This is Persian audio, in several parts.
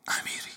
امیری.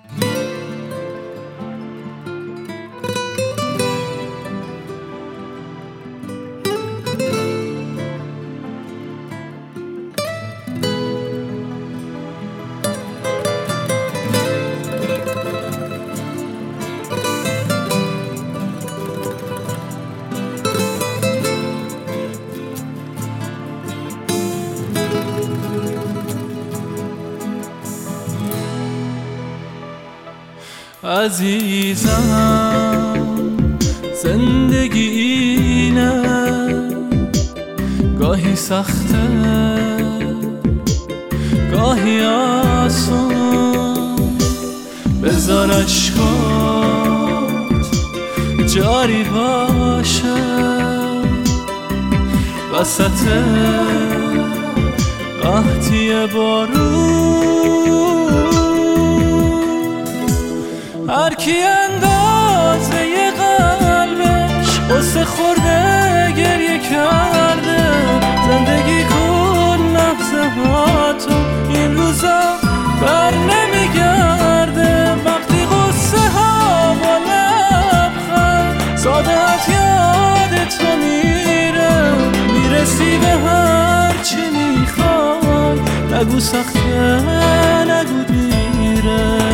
عزیزم زندگی اینه، گاهی سخته گاهی آسون. بذار اشکات جاری باشه وسط قحطی بارون. هر کی اندازه ی قلبش قصه خورده گریه کرده. زندگی کن لحظه هاتو، این روزا بر نمیگرده. وقتی قصه ها با لبخند سادت یاد تو میره، میرسی به هر چی میخوای. نگو سخته نگو دیره.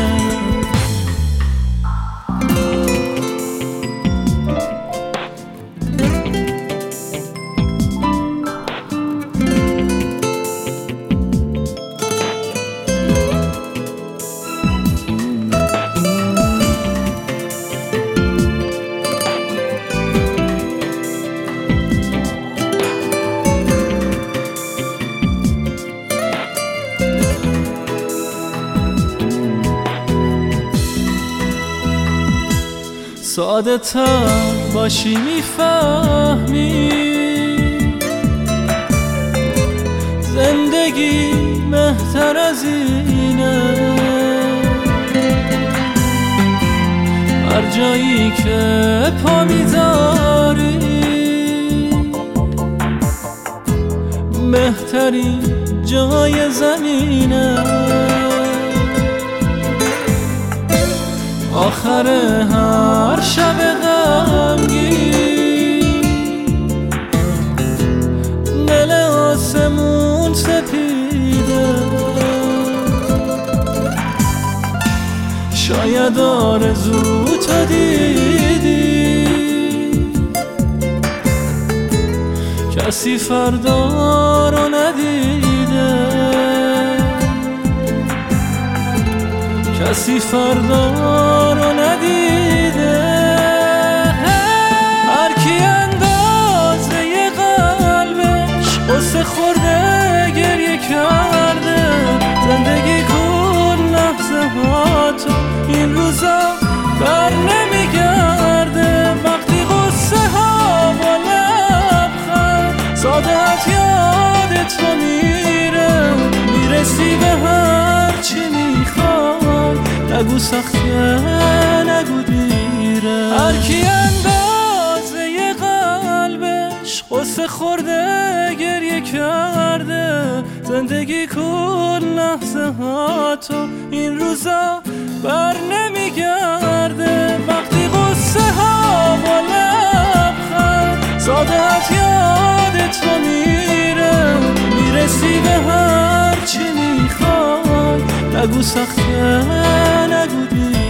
ساده تر باشی میفهمی زندگی بهتر از اینه. هر جایی که پا میذاری بهترین جای زمینه. آخر هر شب غمگین دل آسمون سپیده. شاید آرزو تو دیدی کسی فردا رو ندیده. کسی فردا رو ندیده. هر کی اندازه ی قلبش قصه خورده گریه کرده. زندگی کن لحظه هاتو، این روزا بر نمیگرده. وقتی قصه ها با لبخند سادت یاد تو میره، میرسی به هر چی میخوای. نگو سخته نگو دیره. هر کی اندازه ی قلبش قصه خورده گریه کرده. زندگی کن لحظه هاتو، این روزا بر نمیگرده. وقتی قصه ها با لبخند سادت یاد تو میره، میرسی به هر چی میخوای. نگو سخته نگو دیره.